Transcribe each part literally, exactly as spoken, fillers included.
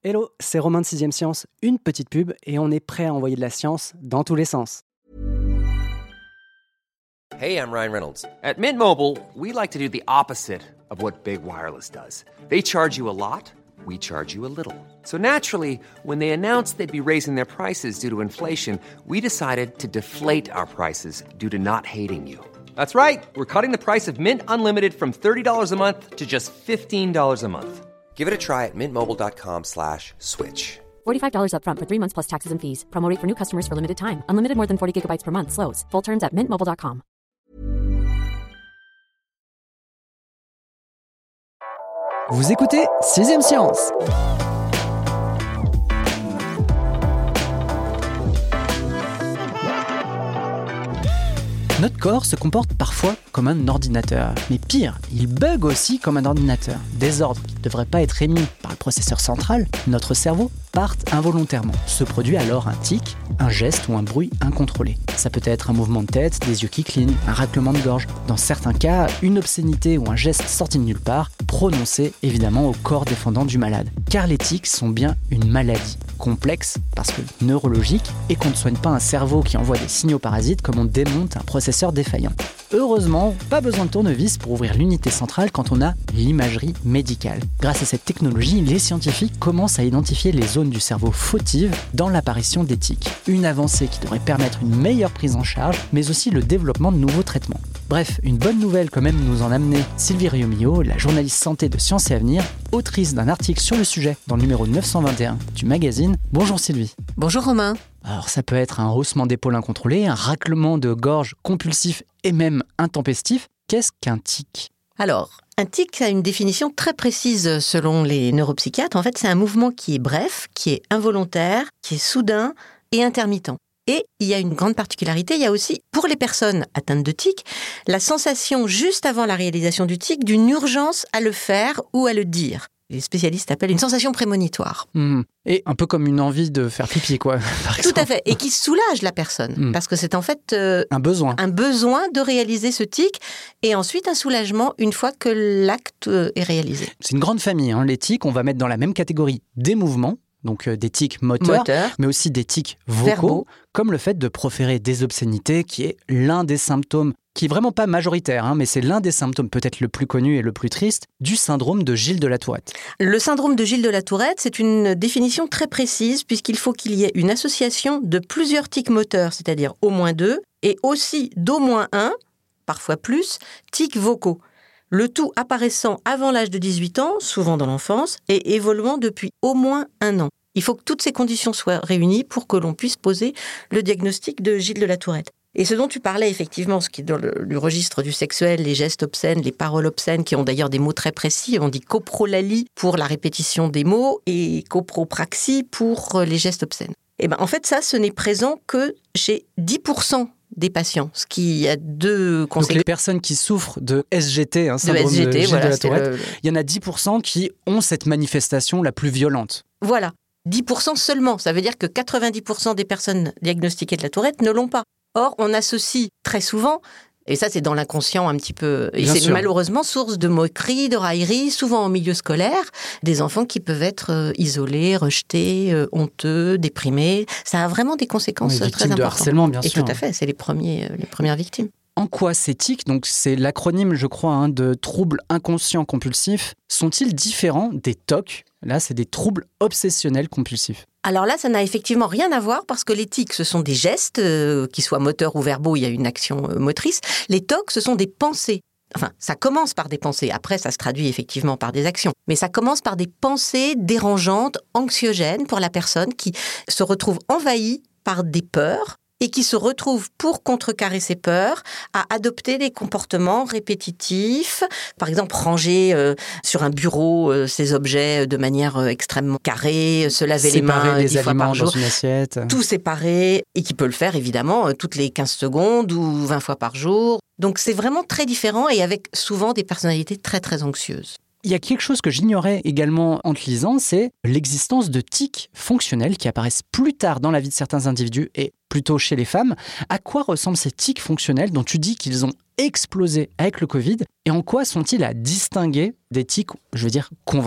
Hello, c'est Romain de sixième Science, une petite pub et on est prêt à envoyer de la science dans tous les sens. Hey, I'm Ryan Reynolds. At Mint Mobile, we like to do the opposite of what Big Wireless does. They charge you a lot, we charge you a little. So naturally, when they announced they'd be raising their prices due to inflation, we decided to deflate our prices due to not hating you. That's right. We're cutting the price of Mint Unlimited from thirty dollars a month to just fifteen dollars a month. Give it a try at mintmobile.com slash switch. forty-five dollars up front for three months plus taxes and fees. Promo rate for new customers for limited time. Unlimited more than forty gigabytes per month. Slows full terms at mint mobile dot com. Vous écoutez sixième Science. Notre corps se comporte parfois comme un ordinateur. Mais pire, il bug aussi comme un ordinateur. Des ordres qui ne devraient pas être émis par le processeur central, notre cerveau, partent involontairement. Se produit alors un tic, un geste ou un bruit incontrôlé. Ça peut être un mouvement de tête, des yeux qui clignent, un raclement de gorge. Dans certains cas, une obscénité ou un geste sorti de nulle part, prononcé évidemment au corps défendant du malade. Car les tics sont bien une maladie. Complexe, parce que neurologique, et qu'on ne soigne pas un cerveau qui envoie des signaux parasites comme on démonte un processeur défaillant. Heureusement, pas besoin de tournevis pour ouvrir l'unité centrale quand on a l'imagerie médicale. Grâce à cette technologie, les scientifiques commencent à identifier les zones du cerveau fautives dans l'apparition des tics. Une avancée qui devrait permettre une meilleure prise en charge, mais aussi le développement de nouveaux traitements. Bref, une bonne nouvelle quand même nous en amener Sylvie Riomio, la journaliste santé de Science et Avenir, autrice d'un article sur le sujet dans le numéro neuf cent vingt et un du magazine. Bonjour Sylvie. Bonjour Romain. Alors ça peut être un haussement d'épaule incontrôlé, un raclement de gorge compulsif et même intempestif. Qu'est-ce qu'un tic ? Alors, un tic a une définition très précise selon les neuropsychiatres. En fait, c'est un mouvement qui est bref, qui est involontaire, qui est soudain et intermittent. Et il y a une grande particularité, il y a aussi, pour les personnes atteintes de tic, la sensation juste avant la réalisation du tic d'une urgence à le faire ou à le dire. Les spécialistes appellent une sensation prémonitoire. Mmh. Et un peu comme une envie de faire pipi, quoi, par exemple. Tout à fait, et qui soulage la personne, mmh. parce que c'est en fait euh, un besoin. un besoin de réaliser ce tic, et ensuite un soulagement une fois que l'acte est réalisé. C'est une grande famille, hein. Les tics, on va mettre dans la même catégorie des mouvements, donc euh, des tics moteurs, Moteur, mais aussi des tics vocaux, verbaux. Comme le fait de proférer des obscénités, qui est l'un des symptômes, qui est vraiment pas majoritaire, hein, mais c'est l'un des symptômes peut-être le plus connu et le plus triste, du syndrome de Gilles de la Tourette. Le syndrome de Gilles de la Tourette, c'est une définition très précise, puisqu'il faut qu'il y ait une association de plusieurs tics moteurs, c'est-à-dire au moins deux, et aussi d'au moins un, parfois plus, tics vocaux. Le tout apparaissant avant l'âge de dix-huit ans, souvent dans l'enfance, et évoluant depuis au moins un an. Il faut que toutes ces conditions soient réunies pour que l'on puisse poser le diagnostic de Gilles de la Tourette. Et ce dont tu parlais, effectivement, ce qui est dans le, le registre du sexuel, les gestes obscènes, les paroles obscènes, qui ont d'ailleurs des mots très précis. On dit coprolalie pour la répétition des mots et copropraxie pour les gestes obscènes. Et ben, en fait, ça, ce n'est présent que chez dix pour cent des patients, ce qui a deux conséquences. Donc les personnes qui souffrent de S G T, hein, syndrome de, S G T, de Gilles voilà, de la Tourette, le... il y en a dix pour cent qui ont cette manifestation la plus violente. Voilà, dix pour cent seulement. Ça veut dire que quatre-vingt-dix pour cent des personnes diagnostiquées de la Tourette ne l'ont pas. Or, on associe très souvent, et ça c'est dans l'inconscient un petit peu, et Bien c'est sûr. malheureusement source de moqueries, de railleries, souvent en milieu scolaire, des enfants qui peuvent être euh, isolés, rejetés, euh, honteux, déprimés. Ça a vraiment des conséquences oui, très importantes. de harcèlement, bien et sûr. tout à fait, c'est les, premiers, euh, les premières victimes. En quoi ces tics, donc c'est l'acronyme, je crois, hein, de troubles inconscients compulsifs, sont-ils différents des T O C ? Là, c'est des troubles obsessionnels compulsifs. Alors là, ça n'a effectivement rien à voir parce que les tics, ce sont des gestes, euh, qu'ils soient moteurs ou verbaux, il y a une action euh, motrice. Les T O C, ce sont des pensées. Enfin, ça commence par des pensées. Après, ça se traduit effectivement par des actions. Mais ça commence par des pensées dérangeantes, anxiogènes pour la personne qui se retrouve envahie par des peurs et qui se retrouve, pour contrecarrer ses peurs, à adopter des comportements répétitifs. Par exemple, ranger euh, sur un bureau euh, ses objets de manière euh, extrêmement carrée, se laver séparer les mains les dix fois par jour. dans une assiette. Tout séparé, et qui peut le faire évidemment euh, toutes les quinze secondes ou vingt fois par jour. Donc c'est vraiment très différent et avec souvent des personnalités très très anxieuses. Il y a quelque chose que j'ignorais également en te lisant, c'est l'existence de tics fonctionnels qui apparaissent plus tard dans la vie de certains individus et plutôt chez les femmes. À quoi ressemblent ces tics fonctionnels dont tu dis qu'ils ont explosé avec le Covid et en quoi sont-ils à distinguer des tics, je veux dire, conventionnels ?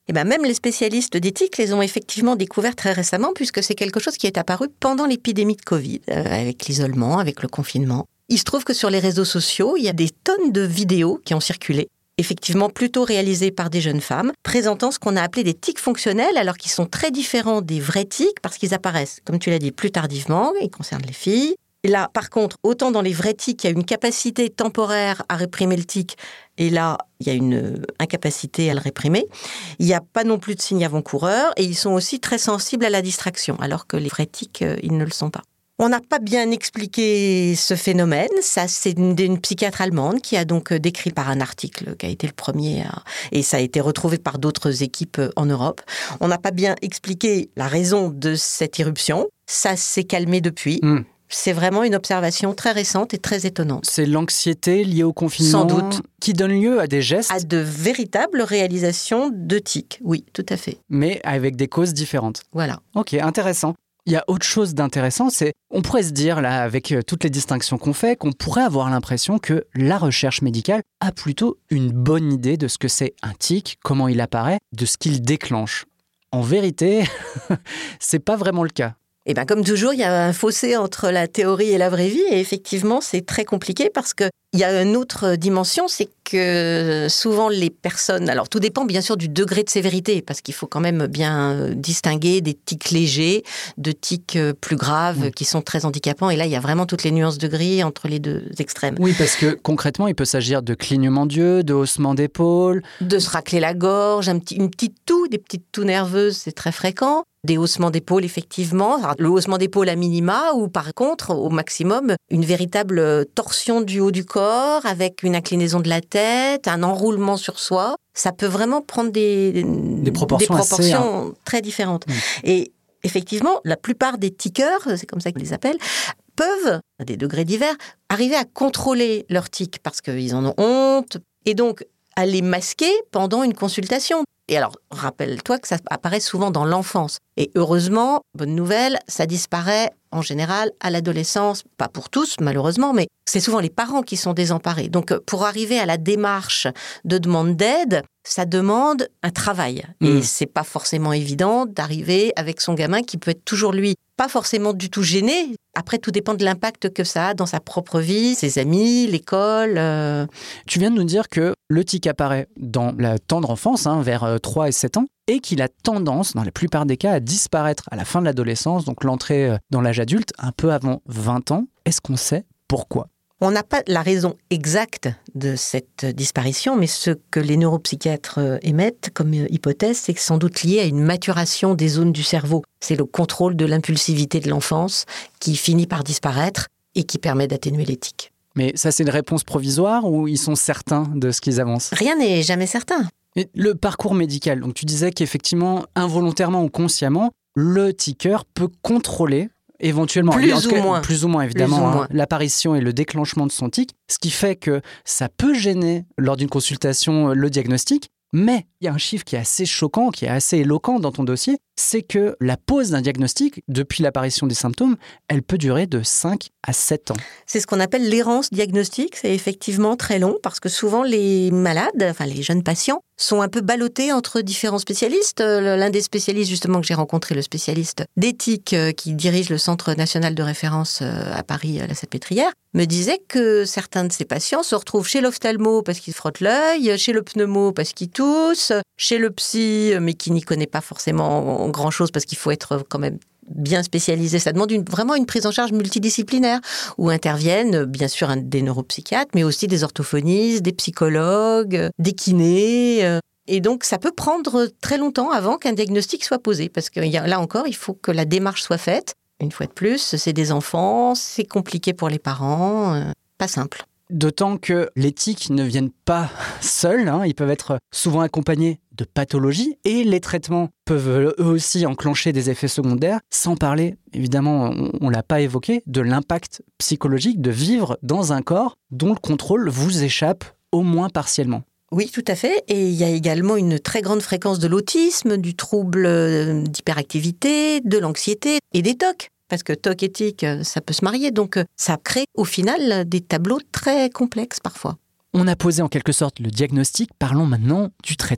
Eh ben, même les spécialistes d'éthique les ont effectivement découverts très récemment, puisque c'est quelque chose qui est apparu pendant l'épidémie de Covid, euh, avec l'isolement, avec le confinement. Il se trouve que sur les réseaux sociaux, il y a des tonnes de vidéos qui ont circulé, effectivement plutôt réalisées par des jeunes femmes, présentant ce qu'on a appelé des tics fonctionnels, alors qu'ils sont très différents des vrais tics, parce qu'ils apparaissent, comme tu l'as dit, plus tardivement, ils concernent les filles. Et là, par contre, autant dans les vrais tics, il y a une capacité temporaire à réprimer le tic, et là, il y a une incapacité à le réprimer. Il n'y a pas non plus de signes avant-coureurs, et ils sont aussi très sensibles à la distraction, alors que les vrais tics, ils ne le sont pas. On n'a pas bien expliqué ce phénomène. Ça, c'est une, une psychiatre allemande qui a donc décrit par un article qui a été le premier, à, et ça a été retrouvé par d'autres équipes en Europe. On n'a pas bien expliqué la raison de cette irruption. Ça s'est calmé depuis. Mmh. C'est vraiment une observation très récente et très étonnante. C'est l'anxiété liée au confinement Sans doute. Qui donne lieu à des gestes. À de véritables réalisations de tics, oui, tout à fait. Mais avec des causes différentes. Voilà. Ok, intéressant. Il y a autre chose d'intéressant, c'est, on pourrait se dire, là, avec toutes les distinctions qu'on fait, qu'on pourrait avoir l'impression que la recherche médicale a plutôt une bonne idée de ce que c'est un tic, comment il apparaît, de ce qu'il déclenche. En vérité, c'est pas vraiment le cas. Et bien, comme toujours, il y a un fossé entre la théorie et la vraie vie. Et effectivement, c'est très compliqué parce qu'il y a une autre dimension, c'est que souvent les personnes... Alors, tout dépend bien sûr du degré de sévérité, parce qu'il faut quand même bien distinguer des tics légers, de tics plus graves, mmh. qui sont très handicapants. Et là, il y a vraiment toutes les nuances de gris entre les deux extrêmes. Oui, parce que concrètement, il peut s'agir de clignement d'yeux, de haussement d'épaule... De se racler la gorge, un petit, une petite toux, des petites toux nerveuses, c'est très fréquent. Des haussements d'épaule, effectivement. Alors, le haussement d'épaule à minima, ou par contre, au maximum, une véritable torsion du haut du corps, avec une inclinaison de la tête, un enroulement sur soi. Ça peut vraiment prendre des, des proportions, des proportions assez, hein. très différentes. Mmh. Et effectivement, la plupart des tiqueurs, c'est comme ça qu'ils les appellent, peuvent, à des degrés divers, arriver à contrôler leurs tics parce qu'ils en ont honte, et donc à les masquer pendant une consultation. Et alors, rappelle-toi que ça apparaît souvent dans l'enfance. Et heureusement, bonne nouvelle, ça disparaît en général à l'adolescence. Pas pour tous, malheureusement, mais c'est souvent les parents qui sont désemparés. Donc, pour arriver à la démarche de demande d'aide, ça demande un travail. Mmh. Et c'est pas forcément évident d'arriver avec son gamin qui peut être toujours, lui, pas forcément du tout gêné. Après, tout dépend de l'impact que ça a dans sa propre vie, ses amis, l'école. Euh... Tu viens de nous dire que le tic apparaît dans la tendre enfance, hein, vers trois et sept ans, et qu'il a tendance, dans la plupart des cas, à disparaître à la fin de l'adolescence, donc l'entrée dans l'âge adulte, un peu avant vingt ans. Est-ce qu'on sait pourquoi ? On n'a pas la raison exacte de cette disparition, mais ce que les neuropsychiatres émettent comme hypothèse, c'est que c'est sans doute lié à une maturation des zones du cerveau. C'est le contrôle de l'impulsivité de l'enfance qui finit par disparaître et qui permet d'atténuer les tics. Mais ça, c'est une réponse provisoire ou ils sont certains de ce qu'ils avancent ? Rien n'est jamais certain. Et le parcours médical, donc tu disais qu'effectivement, involontairement ou consciemment, le tiqueur peut contrôler éventuellement, plus en tout ou cas, moins, plus ou moins évidemment, ou hein, moins. l'apparition et le déclenchement de son tic, ce qui fait que ça peut gêner lors d'une consultation le diagnostic. Mais il y a un chiffre qui est assez choquant, qui est assez éloquent dans ton dossier, c'est que la pause d'un diagnostic, depuis l'apparition des symptômes, elle peut durer de cinq à sept ans. C'est ce qu'on appelle l'errance diagnostique, c'est effectivement très long, parce que souvent les malades, enfin les jeunes patients, sont un peu ballottés entre différents spécialistes. L'un des spécialistes justement que j'ai rencontré, le spécialiste d'éthique qui dirige le Centre national de référence à Paris, à la Salpêtrière, me disait que certains de ces patients se retrouvent chez l'ophtalmo parce qu'ils frottent l'œil, chez le pneumo parce qu'ils toussent, chez le psy, mais qui n'y connaît pas forcément grand-chose parce qu'il faut être quand même bien spécialisé. Ça demande une, vraiment une prise en charge multidisciplinaire où interviennent bien sûr un, des neuropsychiatres, mais aussi des orthophonistes, des psychologues, des kinés. Et donc, ça peut prendre très longtemps avant qu'un diagnostic soit posé parce que là encore, il faut que la démarche soit faite. Une fois de plus, c'est des enfants, c'est compliqué pour les parents, euh, pas simple. D'autant que les tics ne viennent pas seuls, hein, ils peuvent être souvent accompagnés de pathologies et les traitements peuvent eux aussi enclencher des effets secondaires, sans parler, évidemment, on ne l'a pas évoqué, de l'impact psychologique de vivre dans un corps dont le contrôle vous échappe au moins partiellement. Oui, tout à fait. Et il y a également une très grande fréquence de l'autisme, du trouble d'hyperactivité, de l'anxiété et des tocs. Parce que toc et tic, ça peut se marier. Donc, ça crée au final des tableaux très complexes parfois. On a posé en quelque sorte le diagnostic. Parlons maintenant du traitement.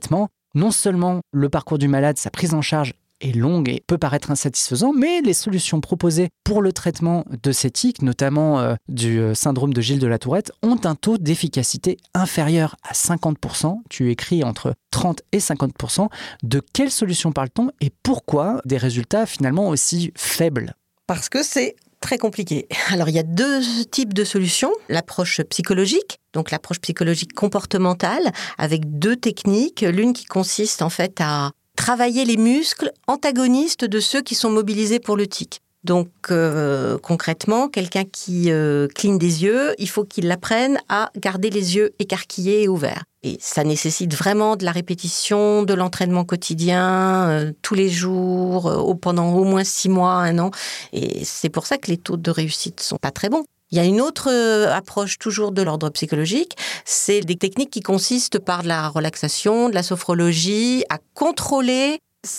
Non seulement le parcours du malade, sa prise en charge est longue et peut paraître insatisfaisant, mais les solutions proposées pour le traitement de ces tics, notamment euh, du euh, syndrome de Gilles de la Tourette, ont un taux d'efficacité inférieur à cinquante pour cent. Tu écris entre trente et cinquante pour cent. De quelles solutions parle-t-on et pourquoi des résultats finalement aussi faibles ? Parce que c'est très compliqué. Alors, il y a deux types de solutions. L'approche psychologique, donc l'approche psychologique comportementale, avec deux techniques. L'une qui consiste en fait à travailler les muscles antagonistes de ceux qui sont mobilisés pour le tic. Donc, euh, concrètement, quelqu'un qui euh, cligne des yeux, il faut qu'il apprenne à garder les yeux écarquillés et ouverts. Et ça nécessite vraiment de la répétition, de l'entraînement quotidien, euh, tous les jours, euh, pendant au moins six mois, un an. Et c'est pour ça que les taux de réussite sont pas très bons. Il y a une autre approche, toujours de l'ordre psychologique, c'est des techniques qui consistent par de la relaxation, de la sophrologie, à contrôler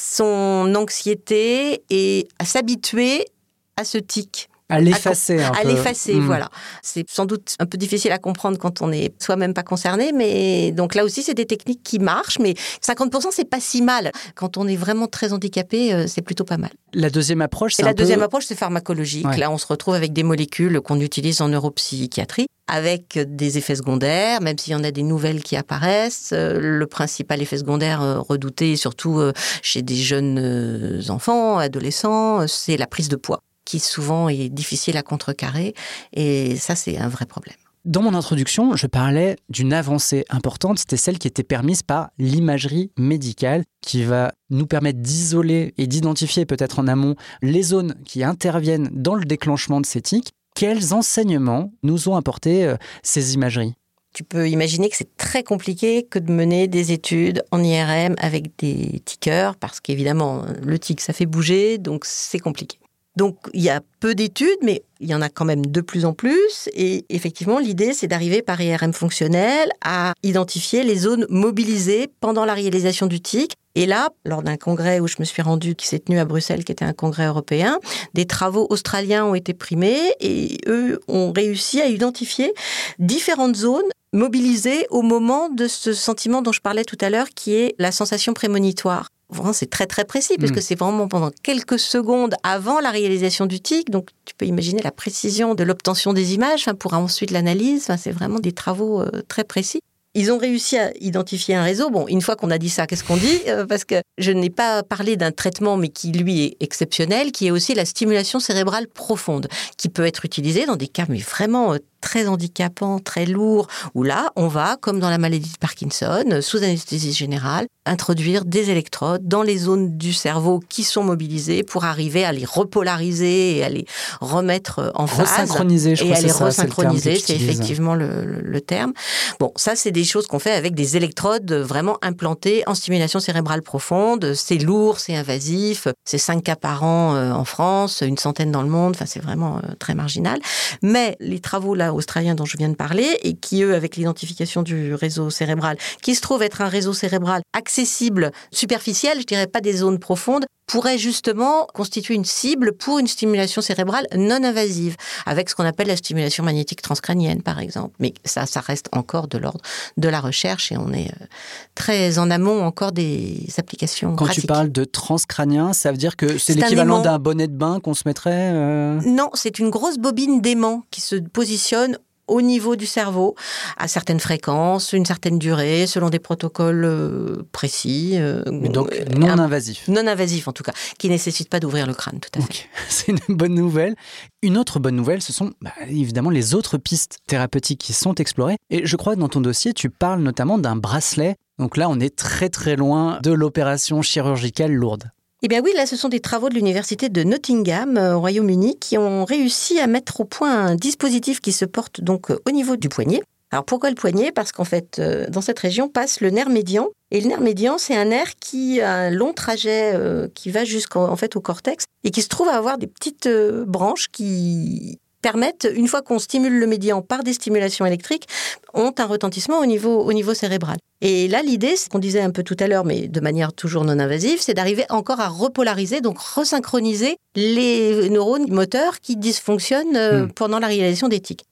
son anxiété et à s'habituer à ce tic. À l'effacer à, un à peu. l'effacer, mmh. voilà. C'est sans doute un peu difficile à comprendre quand on n'est soi-même pas concerné, mais donc là aussi, c'est des techniques qui marchent, mais cinquante pour cent, c'est pas si mal. Quand on est vraiment très handicapé, c'est plutôt pas mal. La deuxième approche, c'est Et un la deuxième peu... approche, c'est pharmacologique. Ouais. Là, on se retrouve avec des molécules qu'on utilise en neuropsychiatrie, avec des effets secondaires, même s'il y en a des nouvelles qui apparaissent. Le principal effet secondaire redouté, surtout chez des jeunes enfants, adolescents, c'est la prise de poids, qui souvent est difficile à contrecarrer. Et ça, c'est un vrai problème. Dans mon introduction, je parlais d'une avancée importante, c'était celle qui était permise par l'imagerie médicale, qui va nous permettre d'isoler et d'identifier peut-être en amont les zones qui interviennent dans le déclenchement de ces tics. Quels enseignements nous ont apporté euh, ces imageries ? Tu peux imaginer que c'est très compliqué que de mener des études en I R M avec des tiqueurs, parce qu'évidemment, le tic, ça fait bouger, donc c'est compliqué. Donc, il y a peu d'études, mais il y en a quand même de plus en plus. Et effectivement, l'idée, c'est d'arriver par I R M fonctionnel à identifier les zones mobilisées pendant la réalisation du tic. Et là, lors d'un congrès où je me suis rendue, qui s'est tenu à Bruxelles, qui était un congrès européen, des travaux australiens ont été primés et eux ont réussi à identifier différentes zones mobilisées au moment de ce sentiment dont je parlais tout à l'heure, qui est la sensation prémonitoire. Vraiment, c'est très très précis, parce que c'est vraiment pendant quelques secondes avant la réalisation du tic. Donc, tu peux imaginer la précision de l'obtention des images, hein, pour ensuite l'analyse. Enfin, c'est vraiment des travaux euh, très précis. Ils ont réussi à identifier un réseau. Bon, une fois qu'on a dit ça, qu'est-ce qu'on dit ? euh, Parce que je n'ai pas parlé d'un traitement, mais qui, lui, est exceptionnel, qui est aussi la stimulation cérébrale profonde, qui peut être utilisée dans des cas mais vraiment euh, très handicapants, très lourds, où là, on va, comme dans la maladie de Parkinson, sous anesthésie générale, introduire des électrodes dans les zones du cerveau qui sont mobilisées pour arriver à les repolariser et à les remettre en phase. Resynchroniser, je et crois à que les c'est ça, resynchroniser, c'est, c'est effectivement le, le, le terme. Bon, ça, c'est des choses qu'on fait avec des électrodes vraiment implantées en stimulation cérébrale profonde. C'est lourd, c'est invasif, c'est cinq cas par an en France, une centaine dans le monde, enfin, c'est vraiment très marginal. Mais les travaux là australiens dont je viens de parler, et qui, eux, avec l'identification du réseau cérébral, qui se trouve être un réseau cérébral accessible, superficiel, je dirais pas des zones profondes, pourrait justement constituer une cible pour une stimulation cérébrale non invasive, avec ce qu'on appelle la stimulation magnétique transcrânienne, par exemple. Mais ça, ça reste encore de l'ordre de la recherche, et on est très en amont encore des applications Quand pratiques. tu parles de transcrânien, ça veut dire que c'est, c'est l'équivalent d'un bonnet de bain qu'on se mettrait euh... Non, c'est une grosse bobine d'aimant qui se positionne au niveau du cerveau, à certaines fréquences, une certaine durée, selon des protocoles euh, précis. Euh, Donc non un, invasif. Non invasif, en tout cas, qui ne nécessite pas d'ouvrir le crâne, tout à fait. Okay. C'est une bonne nouvelle. Une autre bonne nouvelle, ce sont bah, évidemment les autres pistes thérapeutiques qui sont explorées. Et je crois que dans ton dossier, tu parles notamment d'un bracelet. Donc là, on est très très loin de l'opération chirurgicale lourde. Eh bien oui, là, ce sont des travaux de l'université de Nottingham, au Royaume-Uni, qui ont réussi à mettre au point un dispositif qui se porte donc au niveau du poignet. Alors pourquoi le poignet ? Parce qu'en fait, dans cette région passe le nerf médian. Et le nerf médian, c'est un nerf qui a un long trajet euh, qui va jusqu'en en fait, au cortex et qui se trouve à avoir des petites euh, branches qui permettent, une fois qu'on stimule le médian par des stimulations électriques, ont un retentissement au niveau, au niveau cérébral. Et là, l'idée, c'est ce qu'on disait un peu tout à l'heure, mais de manière toujours non invasive, c'est d'arriver encore à repolariser, donc resynchroniser les neurones moteurs qui dysfonctionnent euh, mmh. pendant la réalisation des tics.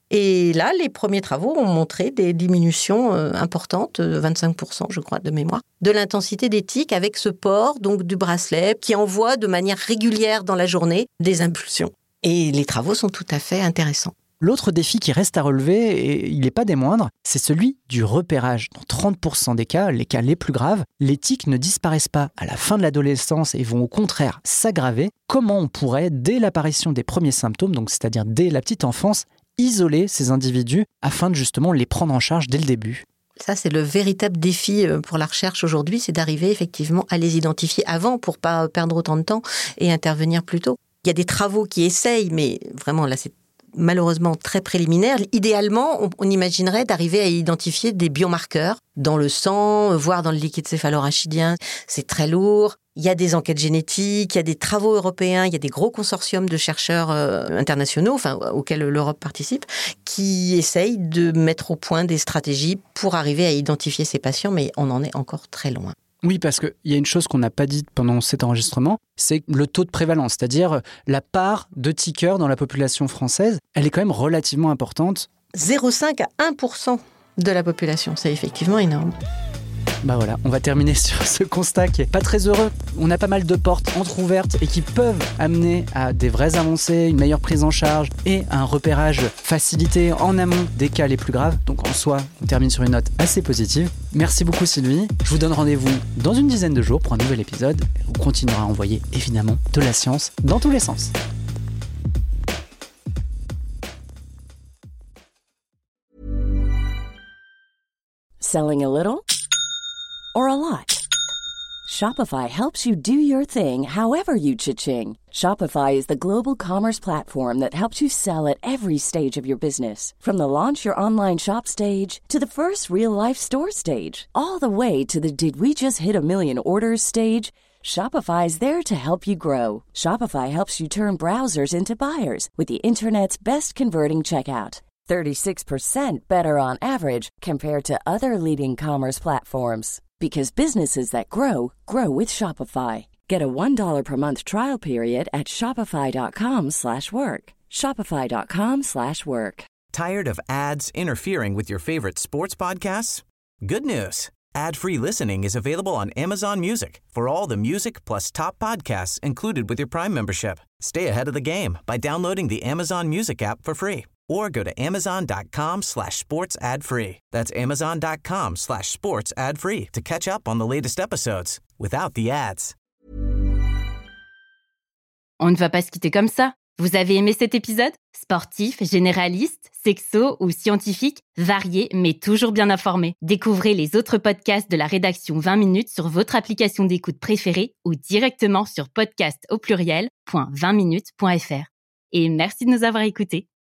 Et là, les premiers travaux ont montré des diminutions euh, importantes, de vingt-cinq pour cent, je crois, de mémoire, de l'intensité des tics avec ce port donc du bracelet qui envoie de manière régulière dans la journée des impulsions. Et les travaux sont tout à fait intéressants. L'autre défi qui reste à relever, et il n'est pas des moindres, c'est celui du repérage. Dans trente pour cent des cas, les cas les plus graves, les tics ne disparaissent pas à la fin de l'adolescence et vont au contraire s'aggraver. Comment on pourrait, dès l'apparition des premiers symptômes, donc c'est-à-dire dès la petite enfance, isoler ces individus afin de justement les prendre en charge dès le début? Ça, c'est le véritable défi pour la recherche aujourd'hui, c'est d'arriver effectivement à les identifier avant pour ne pas perdre autant de temps et intervenir plus tôt. Il y a des travaux qui essayent, mais vraiment là, c'est malheureusement très préliminaire. Idéalement, on, on imaginerait d'arriver à identifier des biomarqueurs dans le sang, voire dans le liquide céphalorachidien. C'est très lourd. Il y a des enquêtes génétiques, il y a des travaux européens, il y a des gros consortiums de chercheurs euh, internationaux, enfin, auxquels l'Europe participe, qui essayent de mettre au point des stratégies pour arriver à identifier ces patients, mais on en est encore très loin. Oui, parce qu'il y a une chose qu'on n'a pas dite pendant cet enregistrement, c'est le taux de prévalence, c'est-à-dire la part de tiqueurs dans la population française, elle est quand même relativement importante. zéro virgule cinq à un pour cent de la population, c'est effectivement énorme. Bah voilà, on va terminer sur ce constat qui est pas très heureux. On a pas mal de portes entr'ouvertes et qui peuvent amener à des vraies avancées, une meilleure prise en charge et un repérage facilité en amont des cas les plus graves. Donc en soi, on termine sur une note assez positive. Merci beaucoup Sylvie. Je vous donne rendez-vous dans une dizaine de jours pour un nouvel épisode. On continuera à envoyer évidemment de la science dans tous les sens. Selling a little or a lot? Shopify helps you do your thing however you cha-ching. Shopify is the global commerce platform that helps you sell at every stage of your business. From the launch your online shop stage to the first real-life store stage, all the way to the did we just hit a million orders stage. Shopify is there to help you grow. Shopify helps you turn browsers into buyers with the internet's best converting checkout. thirty-six percent better on average compared to other leading commerce platforms. Because businesses that grow, grow with Shopify. Get a one dollar per month trial period at shopify.com slash work. Shopify.com slash work. Tired of ads interfering with your favorite sports podcasts? Good news. Ad-free listening is available on Amazon Music for all the music plus top podcasts included with your Prime membership. Stay ahead of the game by downloading the Amazon Music app for free or go to amazon.com slash sports ad free. That's amazon.com slash sports ad free to catch up on the latest episodes without the ads. On ne va pas se quitter comme ça. Vous avez aimé cet épisode ? Sportif, généraliste, sexo ou scientifique, varié mais toujours bien informé. Découvrez les autres podcasts de la rédaction vingt minutes sur votre application d'écoute préférée ou directement sur podcast au pluriel point vingt minutes point f r. Et merci de nous avoir écoutés.